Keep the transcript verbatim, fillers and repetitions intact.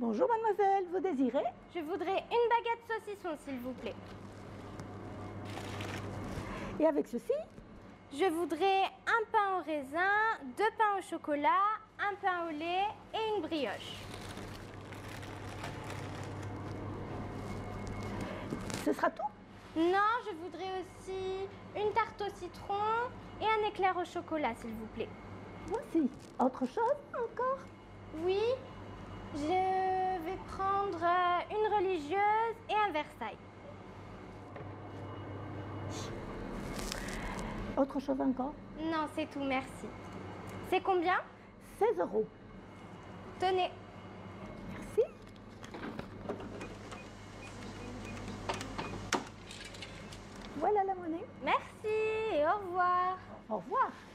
Bonjour mademoiselle, vous désirez? Je voudrais une baguette saucisson, s'il vous plaît. Et avec ceci? Je voudrais un pain au raisin, deux pains au chocolat, un pain au lait et une brioche. Ce sera tout? Non, je voudrais aussi une tarte au citron et un éclair au chocolat, s'il vous plaît. Voici. Autre chose encore? Oui, je vais prendre une religieuse et un Versailles. Autre chose encore? Non, c'est tout, merci. C'est combien? seize euros. Tenez. Merci. Voilà la monnaie. Merci et au revoir. Au revoir.